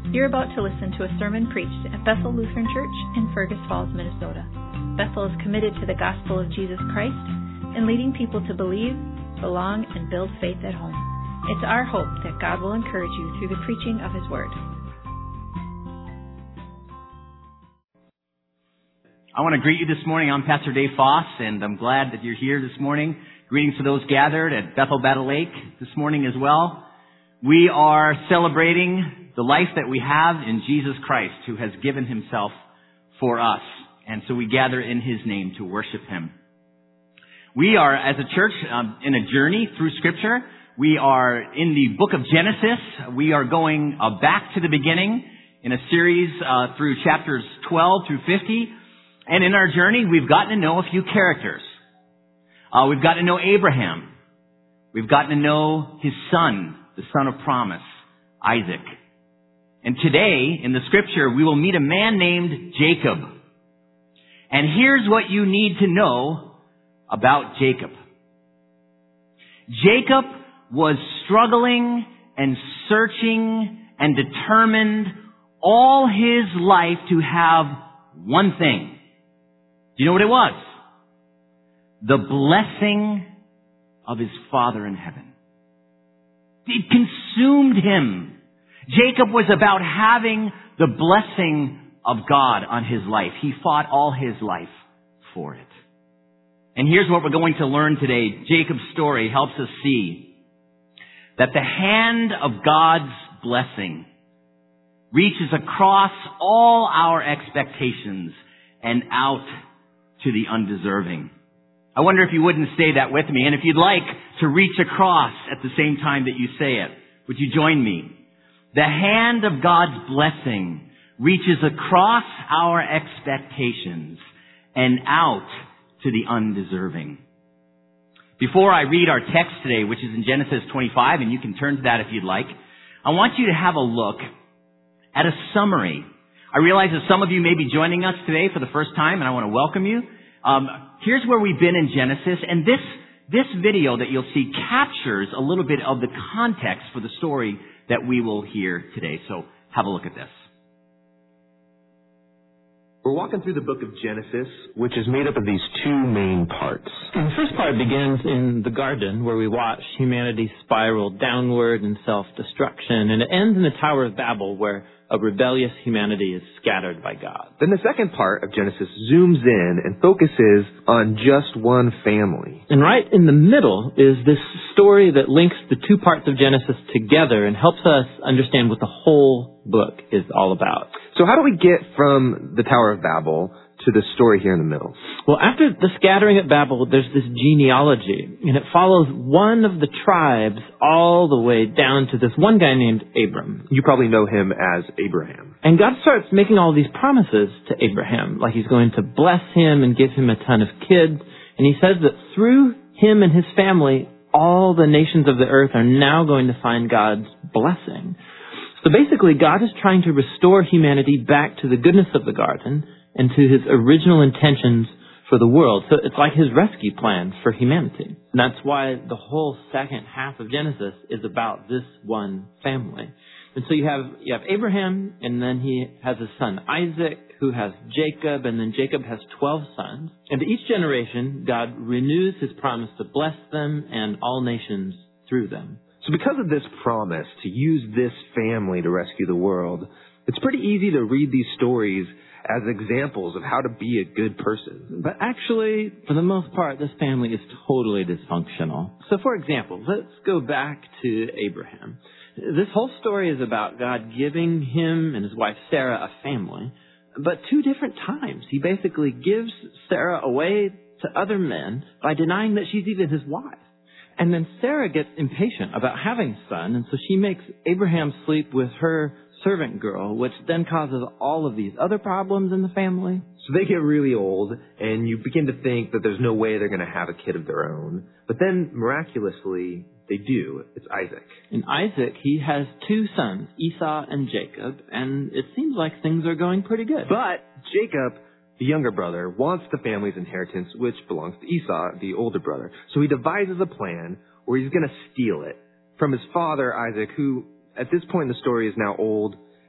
You're about to listen to a sermon preached at Bethel Lutheran Church in Fergus Falls, Minnesota. Bethel is committed to the gospel of Jesus Christ and leading people to believe, belong, and build faith at home. It's our hope that God will encourage you through the preaching of His Word. I want to greet you this morning. I'm Pastor Dave Foss, and I'm glad that you're here this morning. Greetings to those gathered at Bethel Battle Lake this morning as well. We are celebrating the life that we have in Jesus Christ, who has given Himself for us. And so we gather in His name to worship Him. We are, as a church, in a journey through Scripture. We are in the book of Genesis. We are going back to the beginning in a series through chapters 12 through 50. And in our journey, we've gotten to know a few characters. We've gotten to know Abraham. We've gotten to know his son, the son of promise, Isaac. And today, in the scripture, we will meet a man named Jacob. And here's what you need to know about Jacob. Jacob was struggling and searching and determined all his life to have one thing. Do you know what it was? The blessing of his Father in heaven. It consumed him. Jacob was about having the blessing of God on his life. He fought all his life for it. And here's what we're going to learn today. Jacob's story helps us see that the hand of God's blessing reaches across all our expectations and out to the undeserving. I wonder if you wouldn't say that with me. And if you'd like to reach across at the same time that you say it, would you join me? The hand of God's blessing reaches across our expectations and out to the undeserving. Before I read our text today, which is in Genesis 25, and you can turn to that if you'd like, I want you to have a look at a summary. I realize that some of you may be joining us today for the first time, and I want to welcome you. Here's where we've been in Genesis, and this video that you'll see captures a little bit of the context for the story that we will hear today. So have a look at this. We're walking through the book of Genesis, which is made up of these two main parts. And the first part begins in the garden, where we watch humanity spiral downward in self-destruction, and it ends in the Tower of Babel, where a rebellious humanity is scattered by God. Then the second part of Genesis zooms in and focuses on just one family. And right in the middle is this story that links the two parts of Genesis together and helps us understand what the whole book is all about. So how do we get from the Tower of Babel to the story here in the middle? Well, after the scattering at Babel, there's this genealogy, and it follows one of the tribes all the way down to this one guy named Abram. You probably know him as Abraham. And God starts making all these promises to Abraham, like He's going to bless him and give him a ton of kids. And He says that through him and his family, all the nations of the earth are now going to find God's blessing. So basically, God is trying to restore humanity back to the goodness of the garden and to His original intentions for the world. So it's like His rescue plan for humanity. And that's why the whole second half of Genesis is about this one family. And so you have Abraham, and then he has his son Isaac, who has Jacob, and then Jacob has 12 sons. And to each generation, God renews His promise to bless them and all nations through them. So because of this promise to use this family to rescue the world, it's pretty easy to read these stories as examples of how to be a good person. But actually, for the most part, this family is totally dysfunctional. So for example, let's go back to Abraham. This whole story is about God giving him and his wife Sarah a family, but two different times. He basically gives Sarah away to other men by denying that she's even his wife. And then Sarah gets impatient about having a son, and so she makes Abraham sleep with her servant girl, which then causes all of these other problems in the family. So they get really old, and you begin to think that there's no way they're going to have a kid of their own. But then, miraculously, they do. It's Isaac. And Isaac, he has two sons, Esau and Jacob, and it seems like things are going pretty good. But Jacob, the younger brother, wants the family's inheritance, which belongs to Esau, the older brother. So he devises a plan where he's going to steal it from his father, Isaac, who at this point in the story is now old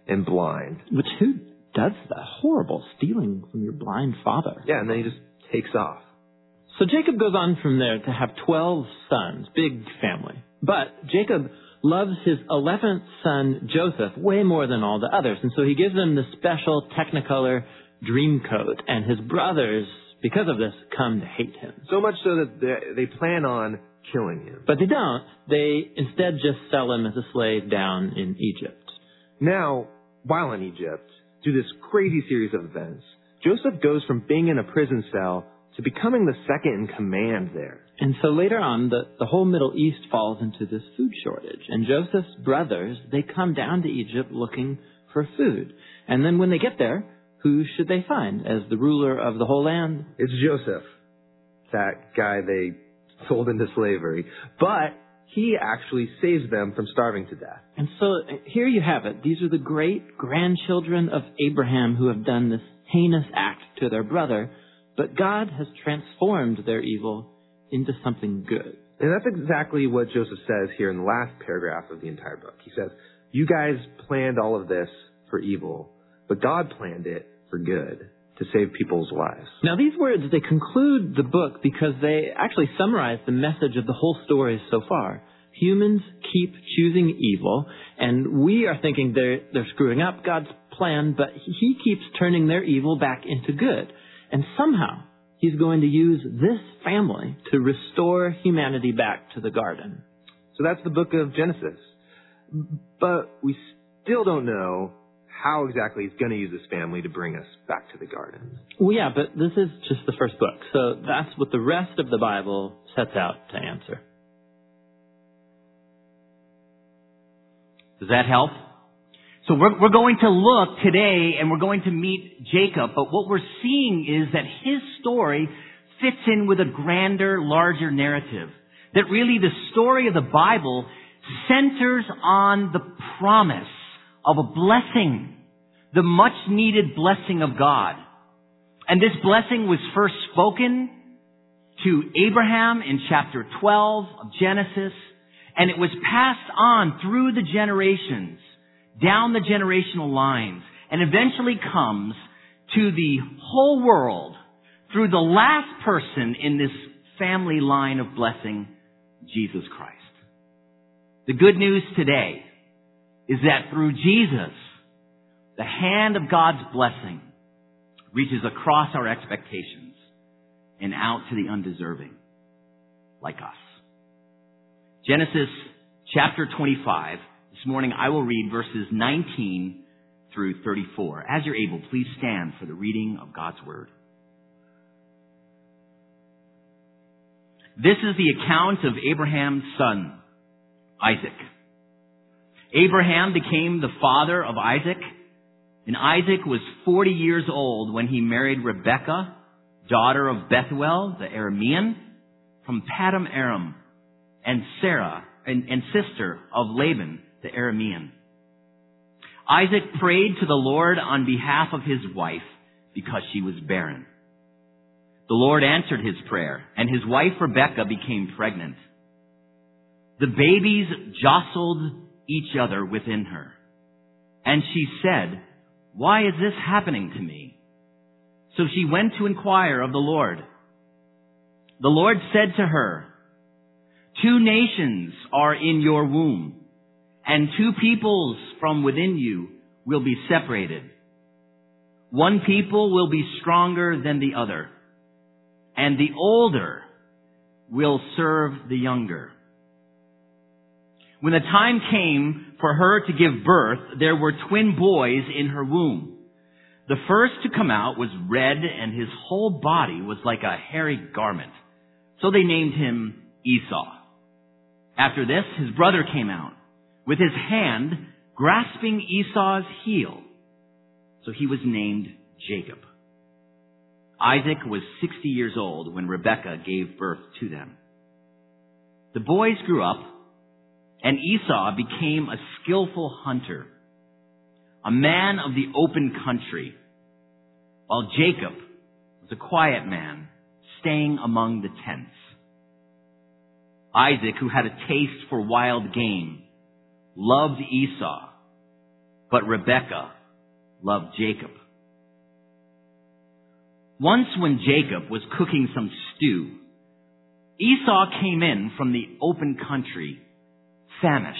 and blind. Which, who does that? Horrible, stealing from your blind father. Yeah, and then he just takes off. So Jacob goes on from there to have 12 sons, big family. But Jacob loves his 11th son, Joseph, way more than all the others. And so he gives him the special Technicolor dream coat. And his brothers, because of this, come to hate him. So much so that they plan on killing him. But they don't. They instead just sell him as a slave down in Egypt. Now, while in Egypt, through this crazy series of events, Joseph goes from being in a prison cell to becoming the second in command there. And so later on, the whole Middle East falls into this food shortage. And Joseph's brothers, they come down to Egypt looking for food. And then when they get there, who should they find as the ruler of the whole land? It's Joseph, that guy they sold into slavery. But he actually saves them from starving to death. And so here you have it. These are the great-grandchildren of Abraham who have done this heinous act to their brother. But God has transformed their evil into something good. And that's exactly what Joseph says here in the last paragraph of the entire book. He says, you guys planned all of this for evil, but God planned it for good, to save people's lives. Now these words, they conclude the book because they actually summarize the message of the whole story so far. Humans keep choosing evil, and we are thinking they're screwing up God's plan, but He keeps turning their evil back into good. And somehow, He's going to use this family to restore humanity back to the garden. So that's the book of Genesis. But we still don't know how exactly He's going to use this family to bring us back to the garden. Well, yeah, but this is just the first book. So that's what the rest of the Bible sets out to answer. Does that help? So we're going to look today and we're going to meet Jacob, but what we're seeing is that his story fits in with a grander, larger narrative. That really the story of the Bible centers on the promise of a blessing, the much needed blessing of God. And this blessing was first spoken to Abraham in chapter 12 of Genesis, and it was passed on through the generations, down the generational lines, and eventually comes to the whole world through the last person in this family line of blessing, Jesus Christ. The good news today is that through Jesus, the hand of God's blessing reaches across our expectations and out to the undeserving, like us. Genesis chapter 25. This morning I will read verses 19 through 34. As you're able, please stand for the reading of God's Word. This is the account of Abraham's son, Isaac. Abraham became the father of Isaac, and Isaac was 40 years old when he married Rebekah, daughter of Bethuel, the Aramean, from Paddan Aram, and Sarah, and sister of Laban, the Aramean. Isaac prayed to the Lord on behalf of his wife because she was barren. The Lord answered his prayer, and his wife Rebekah became pregnant. The babies jostled each other within her, and she said, "Why is this happening to me?" So she went to inquire of the Lord. The Lord said to her, "Two nations are in your womb, and two peoples from within you will be separated. One people will be stronger than the other, and the older will serve the younger." When the time came for her to give birth, there were twin boys in her womb. The first to come out was red, and his whole body was like a hairy garment. So they named him Esau. After this, his brother came out, with his hand grasping Esau's heel. So he was named Jacob. Isaac was 60 years old when Rebekah gave birth to them. The boys grew up, and Esau became a skillful hunter, a man of the open country, while Jacob was a quiet man, staying among the tents. Isaac, who had a taste for wild game, loved Esau, but Rebekah loved Jacob. Once when Jacob was cooking some stew, Esau came in from the open country, famished.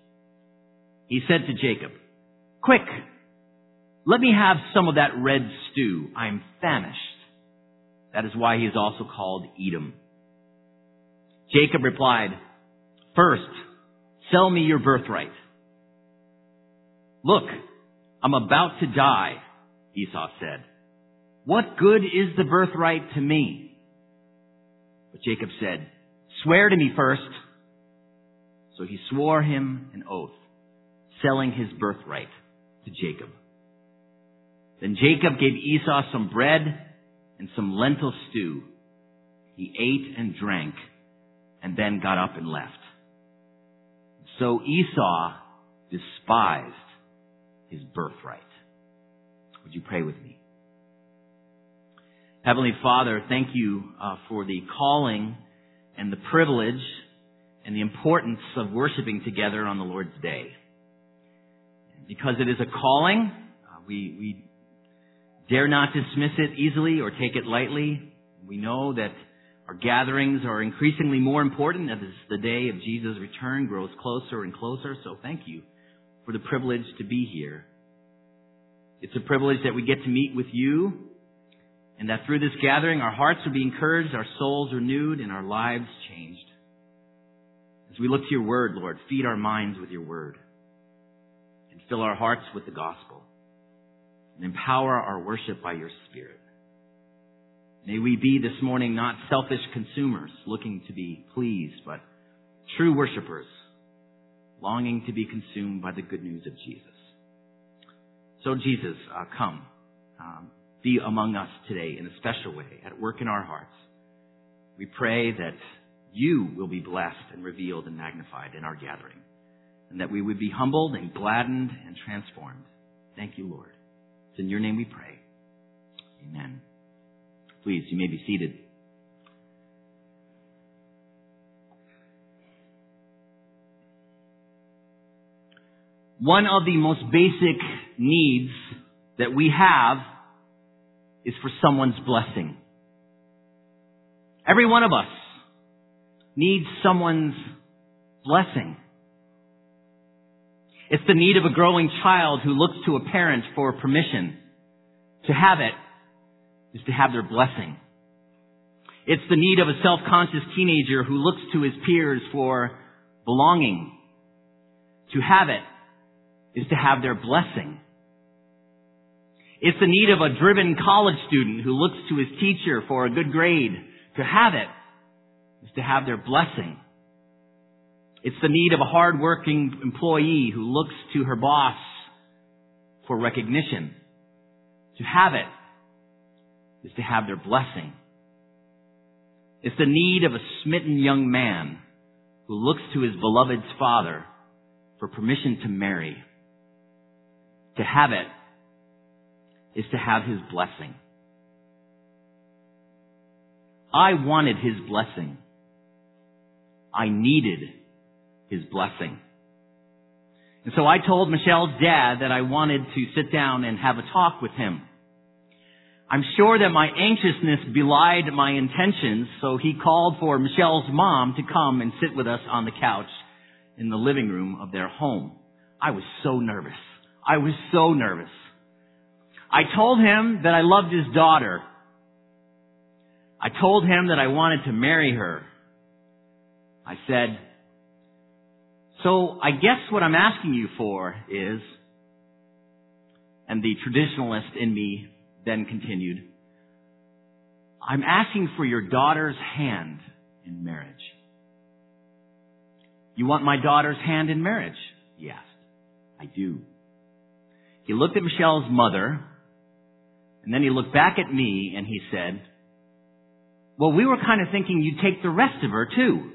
He said to Jacob, "Quick, let me have some of that red stew. I am famished." That is why he is also called Edom. Jacob replied, "First, sell me your birthright." "Look, I'm about to die," Esau said. "What good is the birthright to me?" But Jacob said, "Swear to me first." So he swore him an oath, selling his birthright to Jacob. Then Jacob gave Esau some bread and some lentil stew. He ate and drank, and then got up and left. So Esau despised his birthright. Would you pray with me? Heavenly Father, thank you for the calling and the privilege and the importance of worshiping together on the Lord's Day. Because it is a calling, we dare not dismiss it easily or take it lightly. We know that our gatherings are increasingly more important as the day of Jesus' return grows closer and closer. So thank you for the privilege to be here. It's a privilege that we get to meet with you, and that through this gathering our hearts will be encouraged, our souls renewed, and our lives changed. As we look to your word, Lord, feed our minds with your word, and fill our hearts with the gospel, and empower our worship by your Spirit. May we be this morning not selfish consumers looking to be pleased, but true worshipers longing to be consumed by the good news of Jesus. So Jesus, come. Be among us today in a special way, at work in our hearts. We pray that you will be blessed and revealed and magnified in our gathering, and that we would be humbled and gladdened and transformed. Thank you, Lord. It's in your name we pray. Amen. Please, you may be seated. One of the most basic needs that we have is for someone's blessing. Every one of us needs someone's blessing. It's the need of a growing child who looks to a parent for permission. To have it is to have their blessing. It's the need of a self-conscious teenager who looks to his peers for belonging. To have it is to have their blessing. It's the need of a driven college student who looks to his teacher for a good grade. To have it is to have their blessing. It's the need of a hard-working employee who looks to her boss for recognition. To have it is to have their blessing. It's the need of a smitten young man who looks to his beloved's father for permission to marry. To have it is to have his blessing. I wanted his blessing. I needed his blessing. And so I told Michelle's dad that I wanted to sit down and have a talk with him. I'm sure that my anxiousness belied my intentions, so he called for Michelle's mom to come and sit with us on the couch in the living room of their home. I was so nervous. I told him that I loved his daughter. I told him that I wanted to marry her. I said, "So I guess what I'm asking you for is," and the traditionalist in me then continued, "I'm asking for your daughter's hand in marriage." "You want my daughter's hand in marriage?" he asked. "I do." He looked at Michelle's mother, and then he looked back at me and he said, "Well, we were kind of thinking you'd take the rest of her too."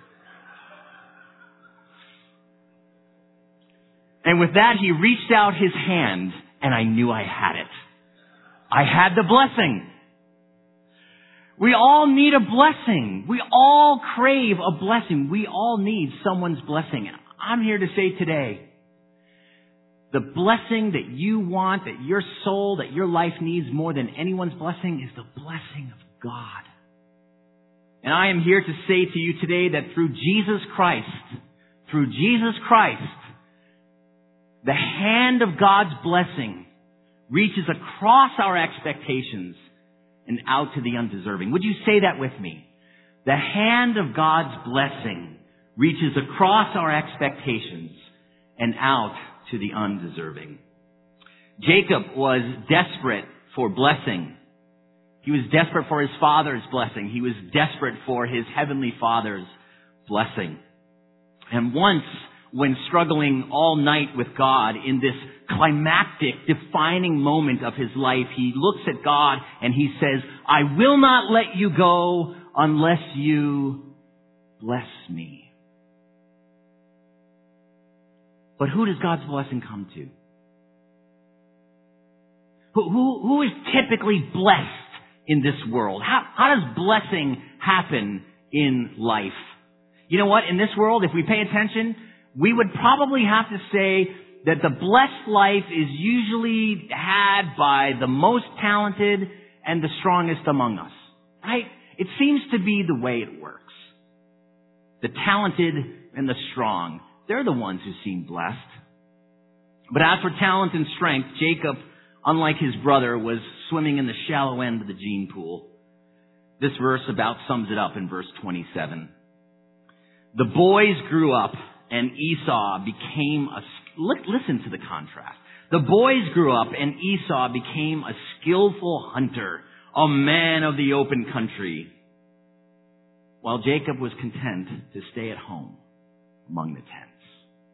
And with that, he reached out his hand, and I knew I had it. I had the blessing. We all need a blessing. We all crave a blessing. We all need someone's blessing. And I'm here to say today the blessing that you want, that your soul, that your life needs more than anyone's blessing is the blessing of God. And I am here to say to you today that through Jesus Christ, the hand of God's blessing reaches across our expectations and out to the undeserving. Would you say that with me? The hand of God's blessing reaches across our expectations and out to the undeserving. Jacob was desperate for blessing. He was desperate for his father's blessing. He was desperate for his heavenly Father's blessing. And once, when struggling all night with God in this climactic, defining moment of his life, he looks at God and he says, I will not let you go unless you bless me. But who does God's blessing come to? Who is typically blessed in this world? How does blessing happen in life? You know what? In this world, if we pay attention, we would probably have to say that the blessed life is usually had by the most talented and the strongest among us. Right? It seems to be the way it works. The talented and the strong, they're the ones who seem blessed. But as for talent and strength, Jacob, unlike his brother, was swimming in the shallow end of the gene pool. This verse about sums it up in verse 27. The boys grew up and Esau became listen to the contrast. The boys grew up and Esau became a skillful hunter, a man of the open country, while Jacob was content to stay at home among the tents.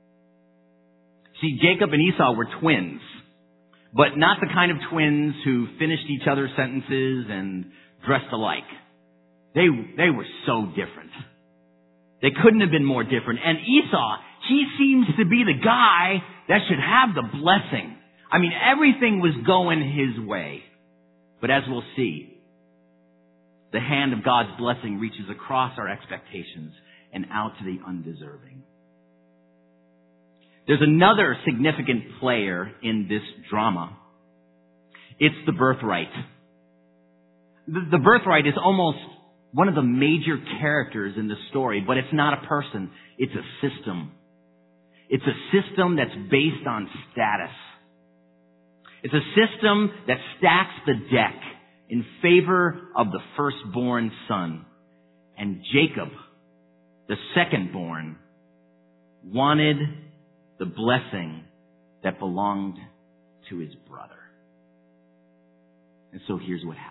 See, Jacob and Esau were twins, but not the kind of twins who finished each other's sentences and dressed alike. They were so different. They couldn't have been more different. And Esau, he seems to be the guy that should have the blessing. I mean, everything was going his way. But as we'll see, the hand of God's blessing reaches across our expectations and out to the undeserving. There's another significant player in this drama. It's the birthright. The birthright is almost one of the major characters in the story, but it's not a person. It's a system. It's a system that's based on status. It's a system that stacks the deck in favor of the firstborn son. And Jacob, the secondborn, wanted the blessing that belonged to his brother. And so here's what happened.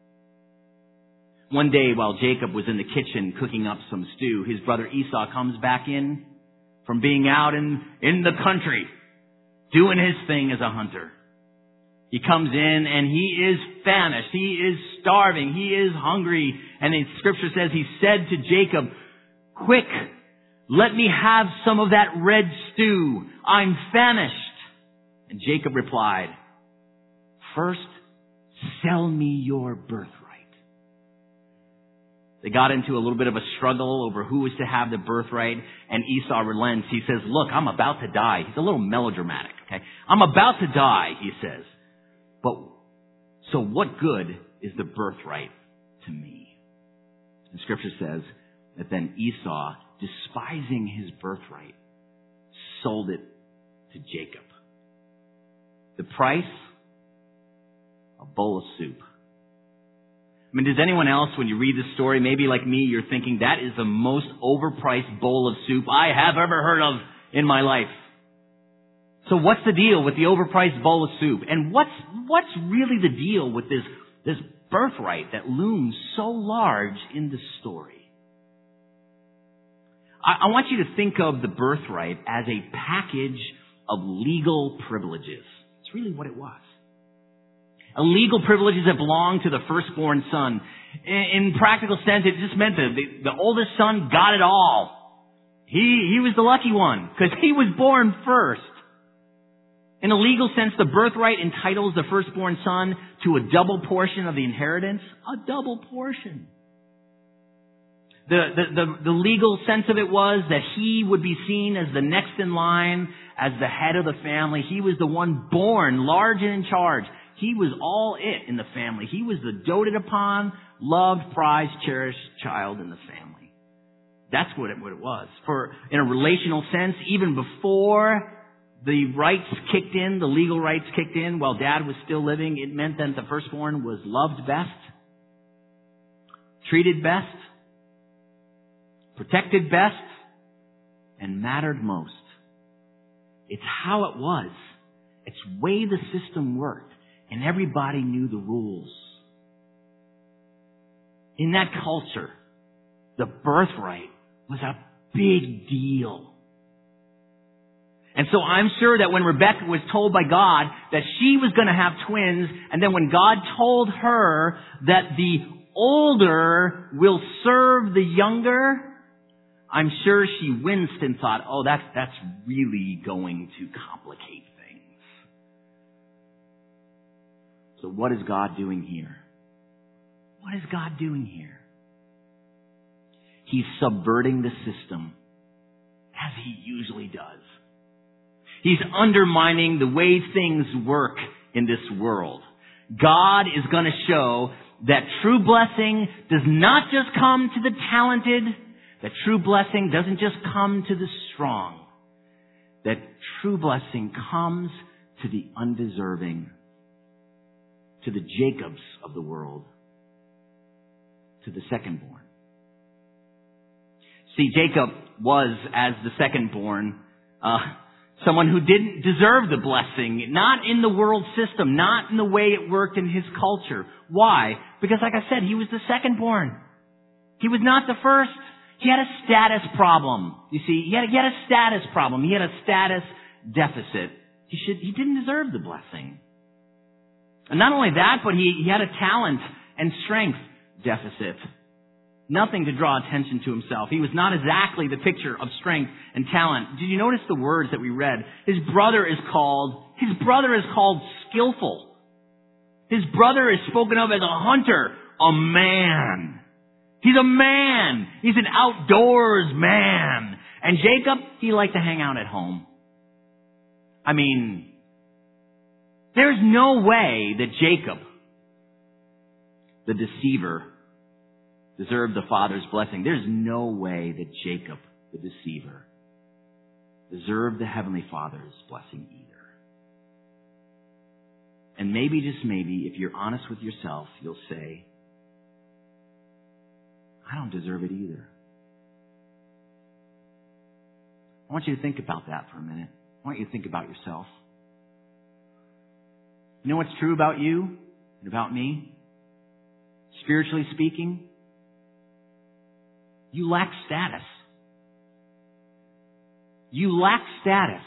One day while Jacob was in the kitchen cooking up some stew, his brother Esau comes back in from being out in the country, doing his thing as a hunter. He comes in and he is famished. He is starving. He is hungry. And the scripture says he said to Jacob, quick, let me have some of that red stew. I'm famished. And Jacob replied, first, sell me your birthright. They got into a little bit of a struggle over who was to have the birthright, and Esau relents. He says, look, I'm about to die. He's a little melodramatic, okay? I'm about to die, he says. But, so what good is the birthright to me? And Scripture says that then Esau, despising his birthright, sold it to Jacob. The price? A bowl of soup. I mean, does anyone else, when you read this story, maybe like me, you're thinking that is the most overpriced bowl of soup I have ever heard of in my life. So what's the deal with the overpriced bowl of soup? And what's really the deal with this birthright that looms so large in the story? I want you to think of the birthright as a package of legal privileges. It's really what it was. Legal privileges that belonged to the firstborn son. In practical sense, it just meant that the oldest son got it all. He was the lucky one because he was born first. In a legal sense, the birthright entitles the firstborn son to a double portion of the inheritance. A double portion. The legal sense of it was that he would be seen as the next in line, as the head of the family. He was the one born large and in charge. He was all it in the family. He was the doted upon, loved, prized, cherished child in the family. That's what it was. In a relational sense, even before the rights kicked in, the legal rights kicked in, while Dad was still living, it meant that the firstborn was loved best, treated best, protected best, and mattered most. It's how it was. It's the way the system worked. And everybody knew the rules. In that culture, the birthright was a big deal. And so I'm sure that when Rebecca was told by God that she was going to have twins, and then when God told her that the older will serve the younger, I'm sure she winced and thought, oh, that's really going to complicate things. So what is God doing here? What is God doing here? He's subverting the system as he usually does. He's undermining the way things work in this world. God is going to show that true blessing does not just come to the talented, that true blessing doesn't just come to the strong, that true blessing comes to the undeserving, to the Jacobs of the world, to the secondborn. See, Jacob was, as the secondborn, someone who didn't deserve the blessing, not in the world system, not in the way it worked in his culture. Why? Because, like I said, he was the secondborn. He was not the first. He had a status problem. You see, he had a status problem. He had a status deficit. He didn't deserve the blessing. And not only that, but he had a talent and strength deficit. Nothing to draw attention to himself. He was not exactly the picture of strength and talent. Did you notice the words that we read? His brother is called skillful. His brother is spoken of as a hunter, a man. He's a man. He's an outdoors man. And Jacob, he liked to hang out at home. I mean, there's no way that Jacob, the deceiver, deserved the Father's blessing. There's no way that Jacob, the deceiver, deserved the Heavenly Father's blessing either. And maybe, just maybe, if you're honest with yourself, you'll say, I don't deserve it either. I want you to think about that for a minute. I want you to think about yourself. You know what's true about you and about me? Spiritually speaking, you lack status. You lack status.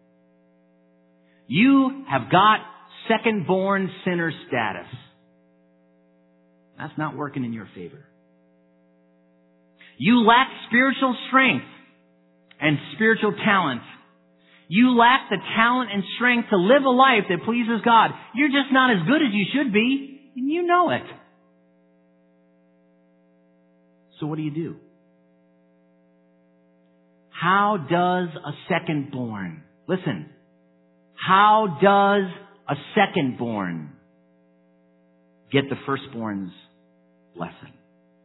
You have got second-born sinner status. That's not working in your favor. You lack spiritual strength and spiritual talent. You lack the talent and strength to live a life that pleases God. You're just not as good as you should be, and you know it. So what do? How does a second-born, listen, how does a second-born get the firstborn's blessing?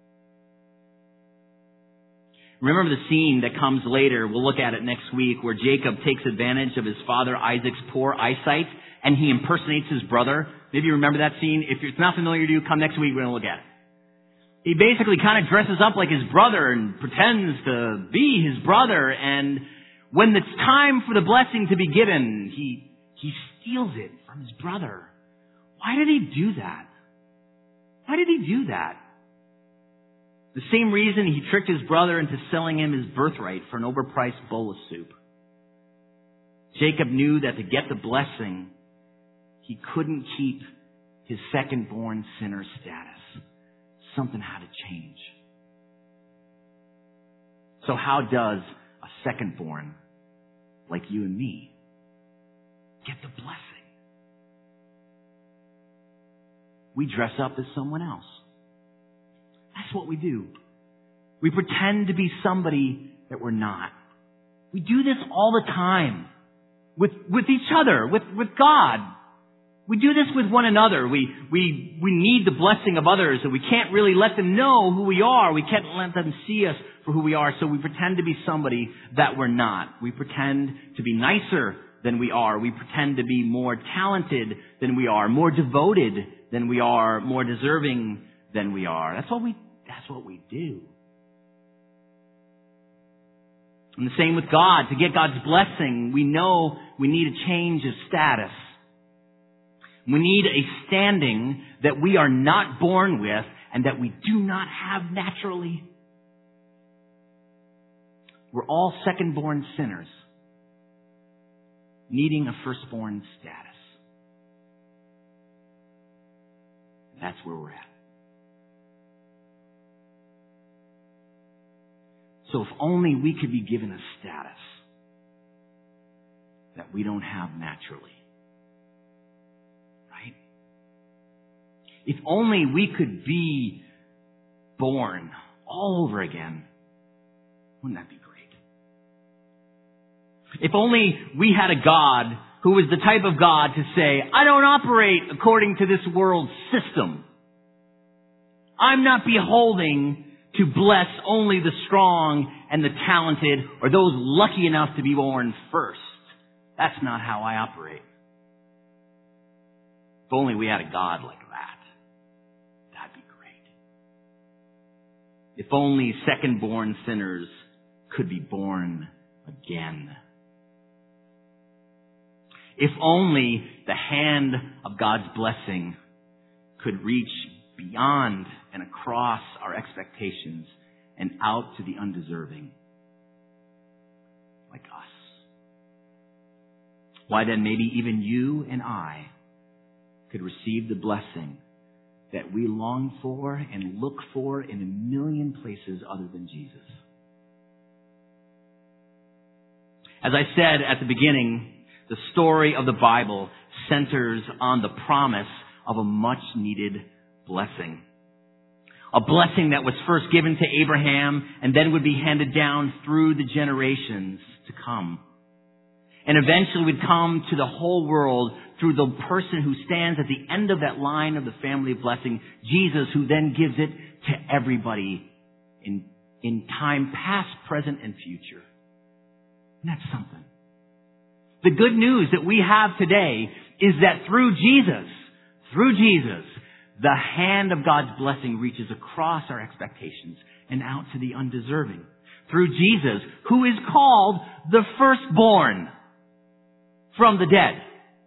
Remember the scene that comes later, we'll look at it next week, where Jacob takes advantage of his father Isaac's poor eyesight and he impersonates his brother. Maybe you remember that scene. If it's not familiar to you, come next week, we're going to look at it. He basically kind of dresses up like his brother and pretends to be his brother, and when it's time for the blessing to be given, he steals it from his brother. Why did he do that? Why did he do that? The same reason he tricked his brother into selling him his birthright for an overpriced bowl of soup. Jacob knew that to get the blessing, he couldn't keep his second-born sinner status. Something had to change. So how does a second-born, like you and me, get the blessing? We dress up as someone else. That's what we do. We pretend to be somebody that we're not. We do this all the time. With each other, with God. We do this with one another. We need the blessing of others, and we can't really let them know who we are. We can't let them see us for who we are, so we pretend to be somebody that we're not. We pretend to be nicer than we are. We pretend to be more talented than we are, more devoted than we are, more deserving than we are. That's what we do. And the same with God. To get God's blessing, we know we need a change of status. We need a standing that we are not born with and that we do not have naturally. We're all second-born sinners, needing a firstborn status. That's where we're at. So if only we could be given a status that we don't have naturally. Right? If only we could be born all over again. Wouldn't that be great? If only we had a God who was the type of God to say, I don't operate according to this world's system. I'm not beholding to bless only the strong and the talented or those lucky enough to be born first. That's not how I operate. If only we had a God like that. That'd be great. If only second-born sinners could be born again. If only the hand of God's blessing could reach beyond and across our expectations and out to the undeserving, like us. Why then maybe even you and I could receive the blessing that we long for and look for in a million places other than Jesus. As I said at the beginning, the story of the Bible centers on the promise of a much-needed blessing. A blessing that was first given to Abraham and then would be handed down through the generations to come. And eventually would come to the whole world through the person who stands at the end of that line of the family of blessing, Jesus, who then gives it to everybody in time past, present, and future. And that's something. The good news that we have today is that through Jesus, the hand of God's blessing reaches across our expectations and out to the undeserving. Through Jesus, who is called the firstborn from the dead.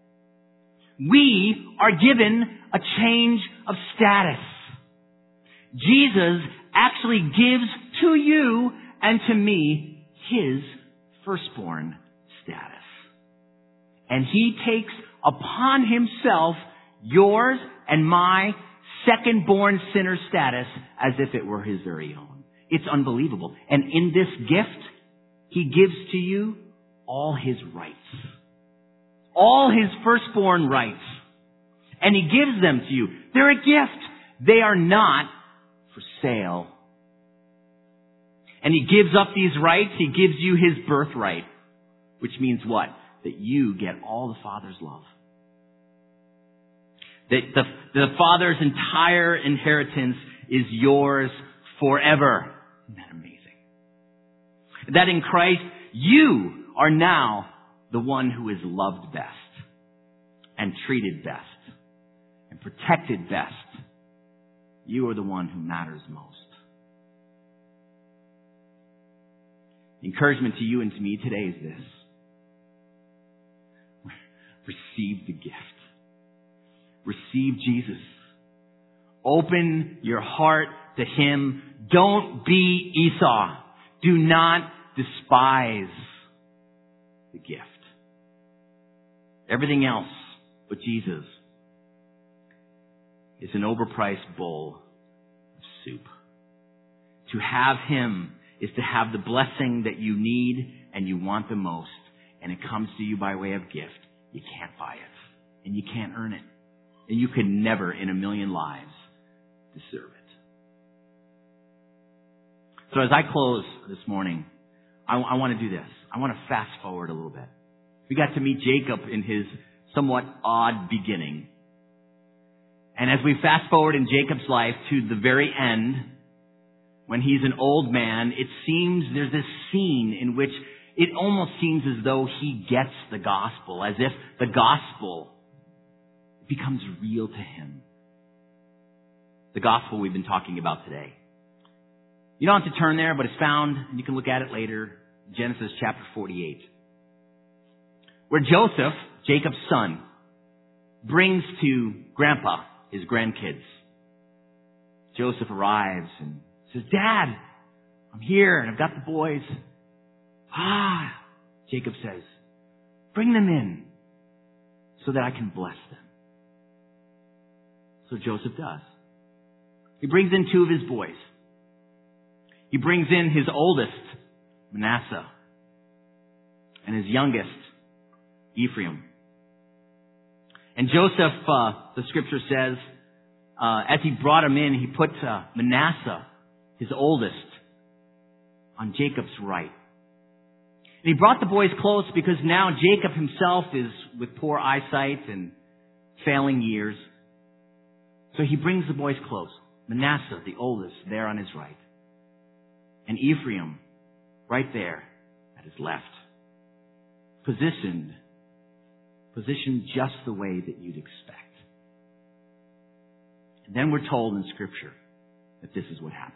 We are given a change of status. Jesus actually gives to you and to me his firstborn status. And he takes upon himself yours and my second-born sinner status as if it were his very own. It's unbelievable. And in this gift, he gives to you all his rights. All his firstborn rights. And he gives them to you. They're a gift. They are not for sale. And he gives up these rights. He gives you his birthright. Which means what? That you get all the Father's love. That the Father's entire inheritance is yours forever. Isn't that amazing? That in Christ, you are now the one who is loved best and treated best and protected best. You are the one who matters most. The encouragement to you and to me today is this. Receive the gift. Receive Jesus. Open your heart to him. Don't be Esau. Do not despise the gift. Everything else but Jesus is an overpriced bowl of soup. To have him is to have the blessing that you need and you want the most, and it comes to you by way of gift. You can't buy it, and you can't earn it, and you can never in a million lives deserve it. So as I close this morning, I want to do this. I want to fast forward a little bit. We got to meet Jacob in his somewhat odd beginning. And as we fast forward in Jacob's life to the very end, when he's an old man, it seems there's this scene in which it almost seems as though he gets the gospel, as if the gospel becomes real to him. The gospel we've been talking about today. You don't have to turn there, but it's found, and you can look at it later, Genesis chapter 48. Where Joseph, Jacob's son, brings to Grandpa his grandkids. Joseph arrives and says, Dad, I'm here and I've got the boys. Jacob says, bring them in so that I can bless them. So Joseph does. He brings in two of his boys. He brings in his oldest, Manasseh, and his youngest, Ephraim. And Joseph, the scripture says, as he brought him in, he put Manasseh, his oldest, on Jacob's right. And he brought the boys close because now Jacob himself is with poor eyesight and failing years. So he brings the boys close. Manasseh, the oldest, there on his right. And Ephraim, right there at his left. Positioned just the way that you'd expect. And then we're told in Scripture that this is what happened.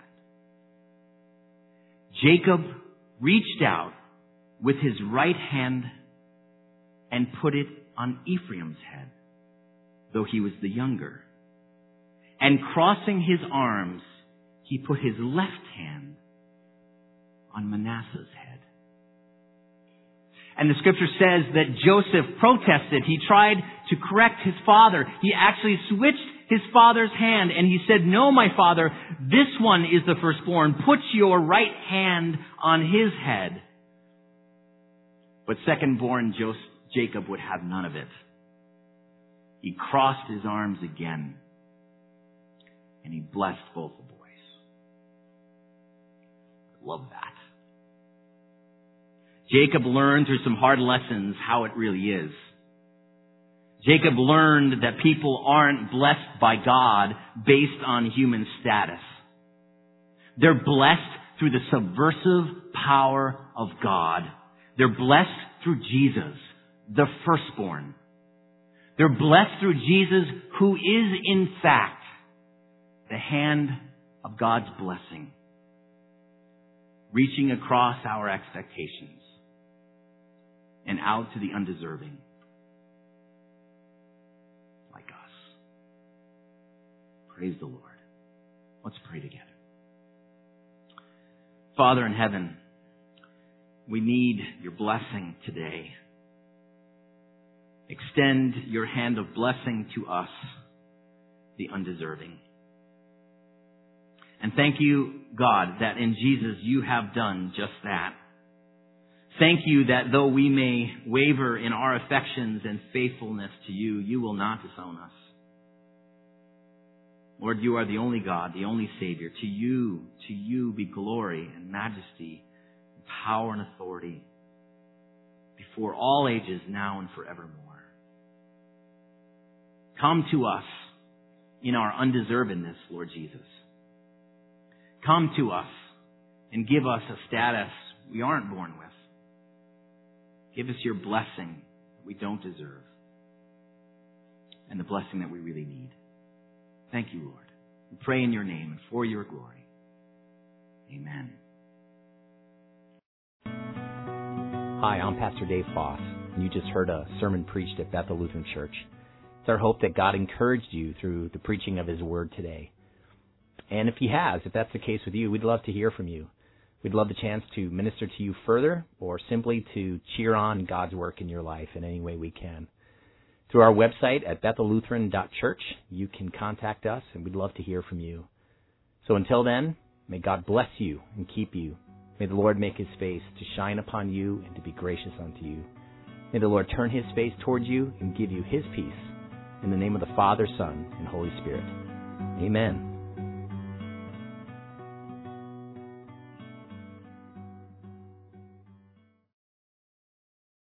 Jacob reached out with his right hand and put it on Ephraim's head, though he was the younger. And crossing his arms, he put his left hand on Manasseh's head. And the scripture says that Joseph protested. He tried to correct his father. He actually switched his father's hand and he said, no, my father, this one is the firstborn. Put your right hand on his head. But secondborn Jacob would have none of it. He crossed his arms again and he blessed both the boys. I love that. Jacob learned through some hard lessons how it really is. Jacob learned that people aren't blessed by God based on human status. They're blessed through the subversive power of God. They're blessed through Jesus, the firstborn. They're blessed through Jesus, who is in fact the hand of God's blessing, reaching across our expectations and out to the undeserving, like us. Praise the Lord. Let's pray together. Father in heaven, we need your blessing today. Extend your hand of blessing to us, the undeserving. And thank you, God, that in Jesus you have done just that. Thank you that though we may waver in our affections and faithfulness to you, you will not disown us. Lord, you are the only God, the only Savior. To you be glory and majesty, and power and authority before all ages, now and forevermore. Come to us in our undeservedness, Lord Jesus. Come to us and give us a status we aren't born with. Give us your blessing that we don't deserve and the blessing that we really need. Thank you, Lord. We pray in your name and for your glory. Amen. Hi, I'm Pastor Dave Foss, and you just heard a sermon preached at Bethel Lutheran Church. It's our hope that God encouraged you through the preaching of His Word today. And if He has, if that's the case with you, we'd love to hear from you. We'd love the chance to minister to you further or simply to cheer on God's work in your life in any way we can. Through our website at bethellutheran.church, you can contact us, and we'd love to hear from you. So until then, may God bless you and keep you. May the Lord make His face to shine upon you and to be gracious unto you. May the Lord turn His face toward you and give you His peace. In the name of the Father, Son, and Holy Spirit. Amen.